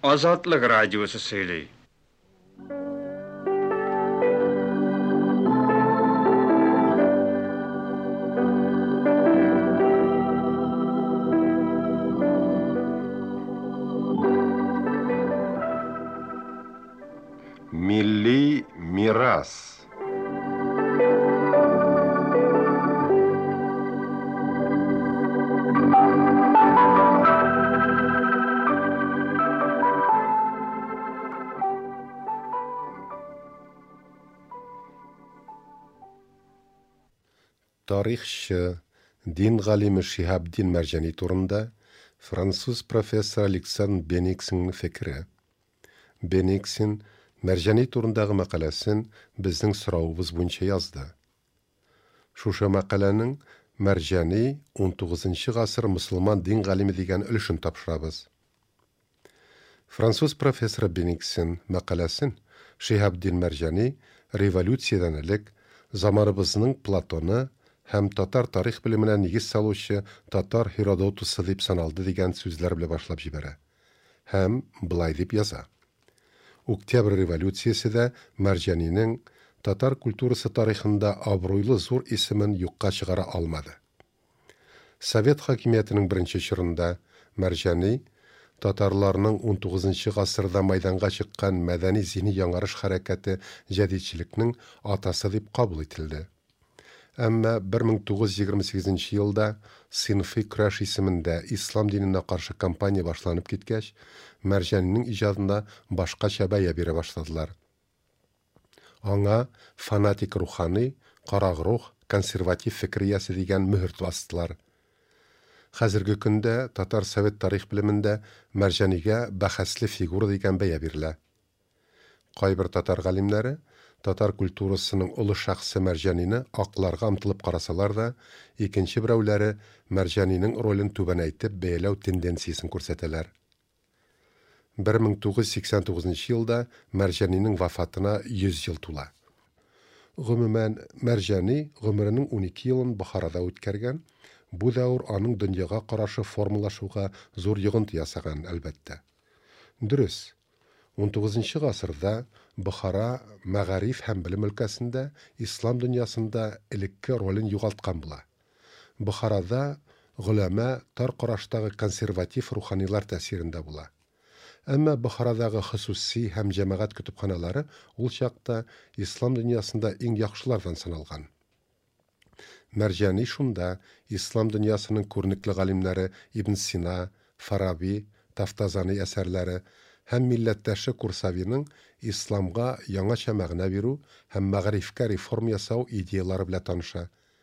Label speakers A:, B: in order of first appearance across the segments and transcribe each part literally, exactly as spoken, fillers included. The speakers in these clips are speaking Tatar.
A: Azadlık radyosu söyley.
B: Milli miras. Tarixchi, din galimi Şihabdin Merjani turunda Fransız professor Alexandre Benix'in fikri. Benix'in Merjani turundagı maqalasin bizning so'rovimiz bo'yicha yozdi. Şuşa maqalaning Merjani on to'qqizinchi asr musulmon din galimi degan ulushini topshiramiz. Fransuz professor Benix'in maqalasin Şihabdin Merjani revolyutsiyadan ilk zamonimizning Platoni hem Tatar tarix bilimine nigiz saluvchi Tatar Herodotusi deb sanaldi degan so'zlar bilan boshlab jibara. Hem bulay deb yoza. Oktyabr revolyutsiyasida Merjanining Tatar kulturasi tarixida obro'li zo'r ismini yo'qqa chiqara olmadi. Sovet hokimiyatining birinchi chirida Merjani Tatarlarning on to'qqizinchi asrda maydonga chiqqan madaniy zihniy yangarish harakati jadidchilikning otasi deb qabul etildi. Әмма bir ming to'qqiz yuz yigirma sakkizinchi yılda Sinfi Kurash isminde İslam dinine karşı kampanya başlanıp gitkeç, Merjanining icadında başqacha baya bere başladılar. Аңа fanatik ruhani, qaraq ruh, konservativ fikriyasi degan mühür bastılar. Hazırgi kunda Tatar Sovet tarix biliminde Merjaniga bahasli figur degan baya beriladi. Qaybir Tatar galimlari Tatar kulturasının ulu şahsı Merjani'ni aqlarga amtılıp qarasalar da, ikinci birovlari Merjani'nin rolini tubanaytib beylav tendensiyasini ko'rsatalar. bir ming to'qqiz yuz sakson to'qqizinchi yılda Merjani'nin vafatına yüz yıl tula. Gumuman Merjani gumrining on ikki yılını Buxoroda o'tkazgan. Bu davr aning dunyoga qarashi formulashuga zo'r yig'inti yasagan albatta. Durust. on to'qqizinchi asrda Buxoro Mag'arif ham bilim өлкәсендә İslam dünyasında ilikki rolini yo'qotgan bo'la. Buxoroda ulama tar qarashdagi konservativ ruhoniylar ta'sirida bo'la. Ammo Buxorodagi xususiy ham jamoat kutubxonalari ul chaqda İslam dünyasında eng yaxshilardan sanalgan. Merjani shunda İslam dünyasının ko'rnikli alimlari Ibn Sina, Farabi, Taftazani asarlari hem millatdashi Kursavining İslamga yangacha ma'na beru hem mag'rifga reform yasau ideyalari bilan tanisha.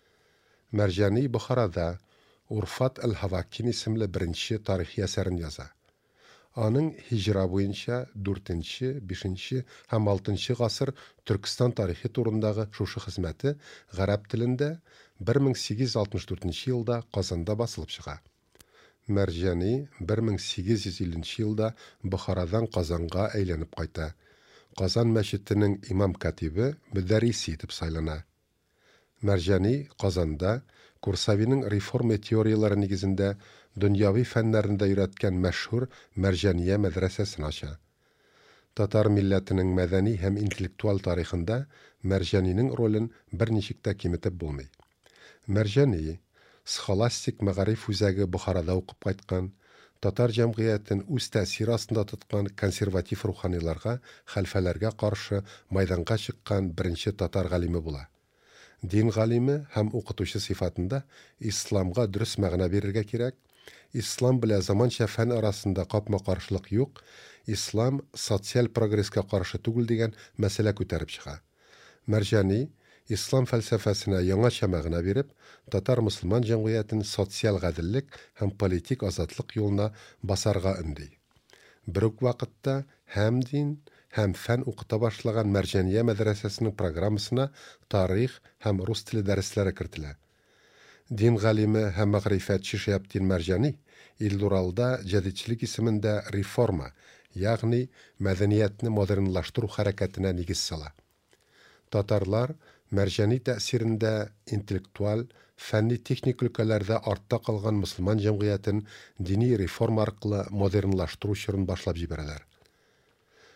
B: Merjani Buxoroda Urfat al-Havakin ismli birinchi tarixiy asarini yoza. Aning hijra bo'yicha to'rtinchi, beshinchi ham oltinchi asr Turkiston tarixi turundagi shushu xizmati g'arab tilida bir ming sakkiz yuz oltmish to'rtinchi yilda Qozonda bosilib chiqa. Merjani bir ming sakkiz yuz ellinchi yilda Buxorodan Qozonga aylanib qayta. Qozon masjidining imom katibi mudarrisi etib saylana. Merjani Qozonda Kursavining reforma teoriyalari negizida dunyoviy fanlarida yuratgan mashhur Merjaniya madrasasini ocha. Tatar millatining madaniy ham intellektual tarixida Merjanining rolini bir nechikda kemitib bo'lmaydi. Merjani Sxolastik mag'arif o'zagi Buxoroda o'qib qaytgan, Tatar jamg'iyatini o'z ta'siri ostida tutgan konservativ ruhoniylarga, xalfalarga qarshi maydonga chiqqan birinchi Tatar g'alimi bo'la. Din g'alimi ham o'qituvchi sifatida islomga durust ma'no berishga kerak. Islom bilan zamoncha fan orasida qopma-qarshilik yo'q. Islom sotsial progressga qarshi tugul degan masala ko'tarib chiqa. Merjani İslam felsefesine yangacha ma'no berib, Tatar musulmon jamg'iyatini sotsial adillik ham politik ozodlik yo'lina bosarga undi. Bir vaqtda ham din ham fan o'qita boshlagan Merjaniya madrasasining programmasina tarix ham rus tili darslari kiritiladi. Din g'alimi ham ma'rifatchi Şihabdin Merjani Ilduralda jadidchilik ismida reforma, ya'ni madaniyatni modernlashtiruv harakatine nigiz sala. Tatarlar Merjani ta'sirinde intellektual, fənni texnik ülkelərdə artda qalğan musulman cəmiyyətin dini reform arqılı modernlaşdırışını başlap jibərələr.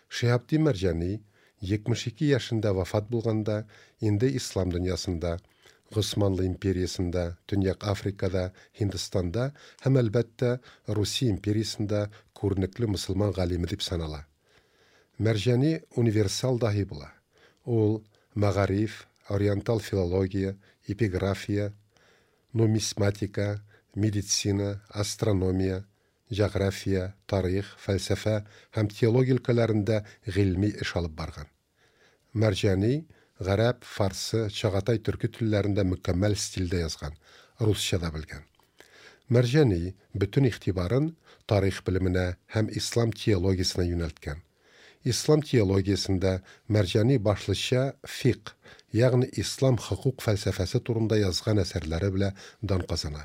B: Шиһабдин Мәрҗани yetmiş iki yaşında vafat bulganda, indi İslam dünyasında, Osmanlı imperiyasında, Tünyak Afrikada, Hindistan'da, hem elbette Rusiya imperiyasında көрнекле Müslüman galimi dip sanala. Mərcani universal dahi bula. Ol, mağarif, oriental filologiya, epigrafiya, numismatika, meditsina, astronomiya, geografiya, tarix, fəlsəfə hem teologiya өлкәләрендә гыйльми эш алып барган. Mərcani Гарәп, Фарсы, Чағатай төрки телләрендә мөкәммәл стильдә язган, русча да белгән. Mərcani bütün игътибарын тарих белеменә һәм ислам теологиясына юнәлткән. İslam teologiyasında Mərcani başlıca fiqh, ягъни İslam hukuk fəlsəfəsi turunda yazgan əsərləri bilə дан казана.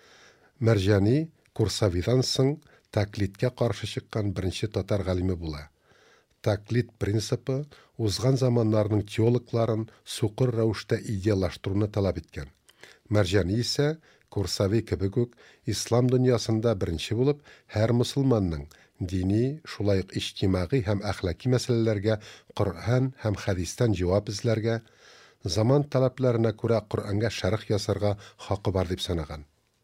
B: Mərcani Kursavидан соң taklitkä каршы чыккан беренче татар галиме була. Taklit принципы узган заманнарның теологларын сукыр рәвештә идеаллаштыруны талап иткән. Mərcani исә Курсави кебек үк ислам дөньясында беренче булып, һәр мөселманның dini, шулай ук иҗтимагый һәм әхлаки мәсьәләләргә Коръән һәм хәдистән җавап эзләргә, заман таләпләренә күрә Коръәнгә шәрх ясарга хакы бар дип санаган.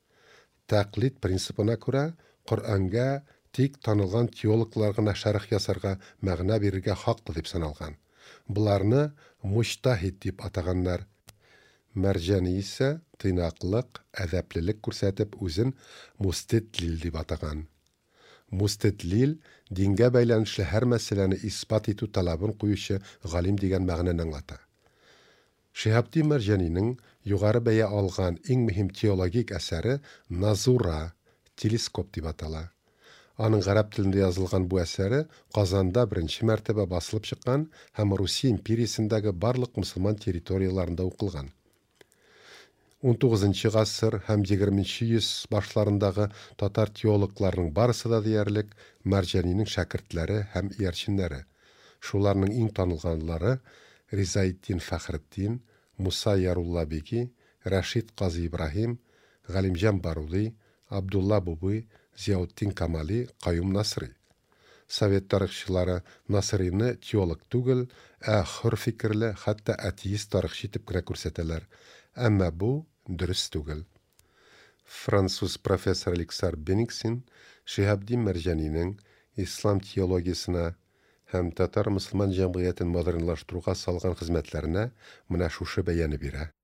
B: Тәклид принципына күрә Коръәнгә тик танылган теологлар гына шәрх ясарга, мәгънә бирергә хаклы дип саналган. Буларны муҗтәһид дип атаганнар. Mərcani исә тыйнаклык, әдәплелек күрсәтеп үзен мустедлил дип атаган. Мустедлил дингә бәйләнешле һәр мәсьәләне исбат итү талабын куючы галим дигән мәгънәне аңлата. Шиһабдин Мәрҗанинең югары бәя алган иң мөһим теологик әсәре Назура, телескоп дип атала. Аның гарәп телендә язылган бу әсәре Казанда беренче мәртәбә басылып чыккан һәм Русия империясендәге барлык мөселман территорияларында укылган. он тугызынчы гасыр һәм егерменче йөз башларындагы татар теологларының барысы да диярлек Mərҗaniның шәкертләре һәм иярченнәре. Шуларның иң танылганлары Ризаетдин Фәхретдин, Муса Ярулла Беги, Рәшид Казы Ибраһим, Галимҗан Барули, Абдулла Бубый, Зияутдин Камали, Каюм Насрый. Совет тарихчылары Насрыйны теолог түгел, ә хөр фикерле, хәтта атеист тарихчы итеп кенә күрсәтәләр. Әмма бу дөрес түгел. Француз профессор Александр Бениксин Шиһабдин Мәрҗанинең ислам теологиясына һәм татар мөселман җәмгыятен модернлаштыруга салган хезмәтләренә менә шушы бәяне бирә.